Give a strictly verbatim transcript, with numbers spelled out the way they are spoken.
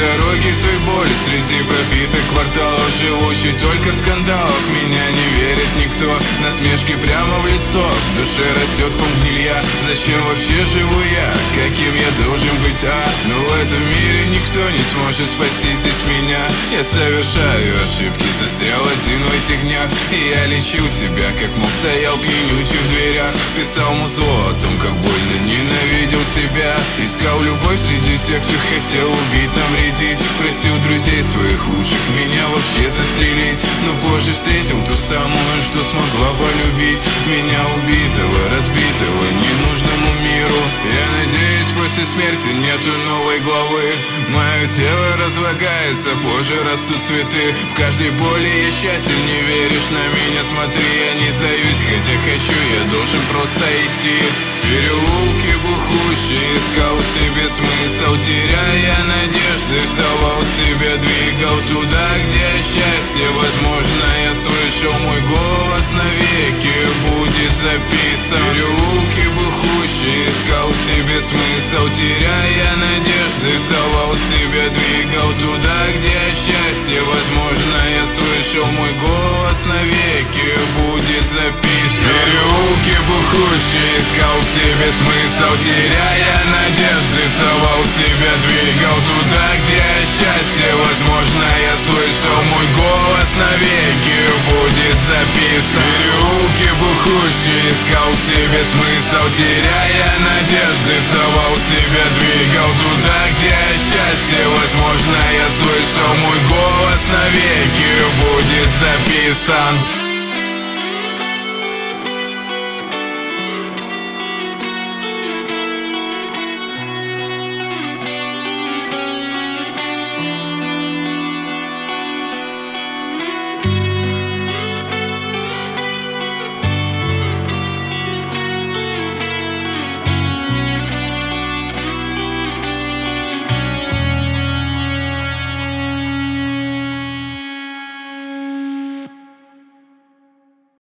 дороги той боли, среди пропитых кварталов, живущий только в скандалах. Меня не верит никто, насмешки прямо в лицо. В душе растет ком гнилья. Зачем вообще живу я? Каким я должен быть, а? Но в этом мире никто не сможет спасти здесь меня. Я совершаю ошибки, застрял один в этих днях. И я лечил себя, как мог, стоял пьянючий в дверях. Писал музло о том, как больно ненавидел себя. Искал любовь среди тех, кто хотел убить, навредить. Просил друзей своих лучших меня вообще застрелить. Но позже встретил ту самую, что смогла полюбить меня, убитого, разбитого ненужному миру. Я надеюсь, после смерти нету новой главы. Мое тело разлагается, позже растут цветы. В каждой боли я счастье, не веришь на меня, смотри. Я не сдаюсь, хотя хочу, я должен просто идти. Переулки бухущие, искал в себе смысл, теряя надежды, вставал в себя, двигал туда, где счастье возможно. Я слышал, мой голос навеки будет записан. Переулки бухущие, искал в себе смысл, теряя надежды, вставал в себя, двигал туда, где счастье возможно. Я слышал, мой голос навеки будет записан. Переулки бухущие, искал в себе смысл, теряя надежды, вставал в себя, двигал туда, где счастье возможно. Я слышал, мой голос навеки будет записан. Переулки бухущие, искал в себе смысл, теряя надежды, вставал в себя, двигал туда, где счастье возможно. Я слышал, мой голос навеки будет записан.